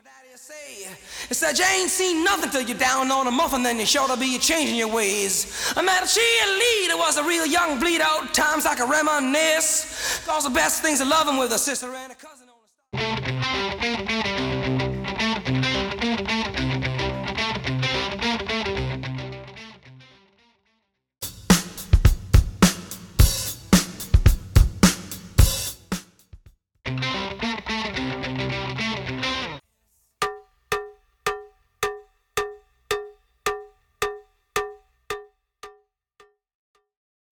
daddy say, it's that you ain't seen nothing till you're down on a muffin, then you're sure to be changing your ways. I met a cheerleader, was a real young bleed out, times I can reminisce. Cause the best things of loving with a sister and a cousin.